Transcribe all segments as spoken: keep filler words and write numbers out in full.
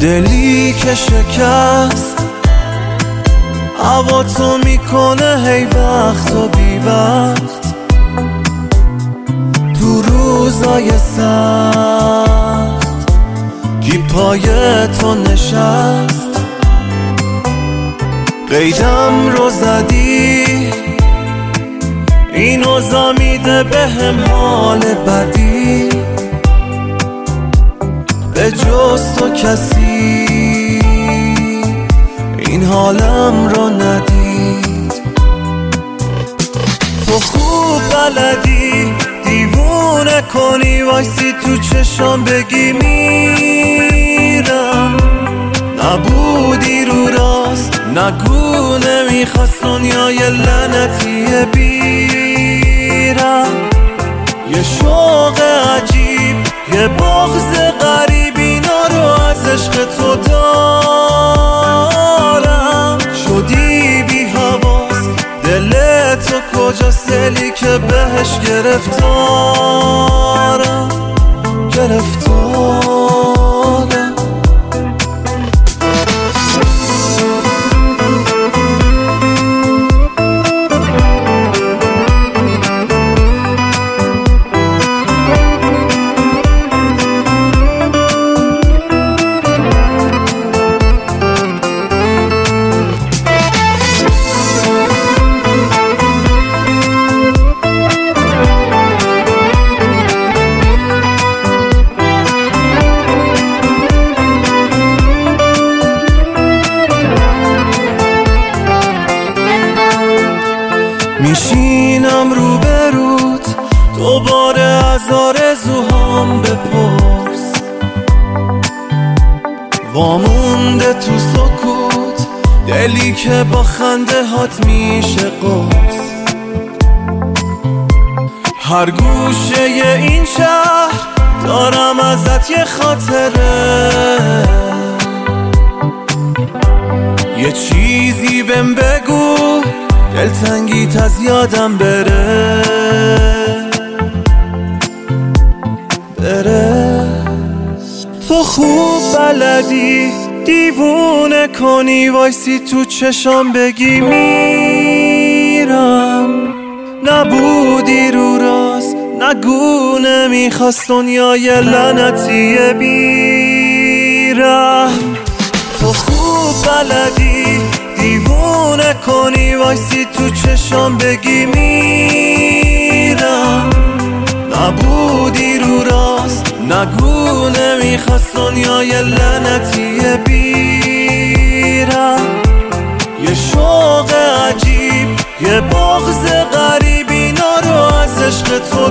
دلی که شکست هوا تو میکنه هی وقت و بی وقت تو روزای سخت کی پای تو نشست قیدم رو زدی این اوضاع میده بهم حال بدی به جز تو کسی این حالم رو ندید تو خوب بلدی دیوونه کنی وایسی تو چشام بگی میرم نبودی رو راست نگو نمیخواست دنیای لعنتیه بیرم یه شوق عجیب یه بغض غریب اینا رو از عشق تو دارم شدی بی حواس دل تو کجاست دلی که بهش گرفتارم گرفتارم میشینم رو برود دوباره از آرزوهام بپرس وامونده تو سکوت دلی که با خنده هات میشه قرص هر گوشه این شهر دارم ازت یه خاطره یه چیزی بهم بگو دلتنگیت از یادم بره بره تو خوب بلدی دیوونه کنی وایسی تو چشام بگی میرم نبودی رو راست نگو نمیخواست دنیای لعنتیه بیرم تو خوب بلدی دیوونه کنی وایسی تو چشام بگی میرم نبودی رو راست نگو نمیخواست دنیای لعنتیه بیرم یه شوق عجیب یه بغض غریب اینا رو از عشق تو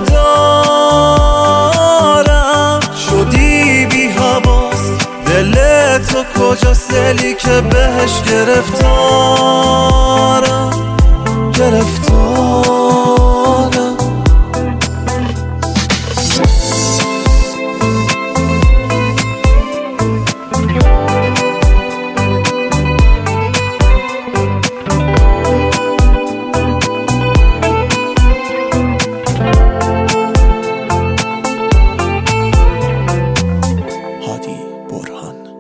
دارم شدی بی حواس دل تو کجاست دلی که بهش گرفتارم گرفتارم هادی برهان.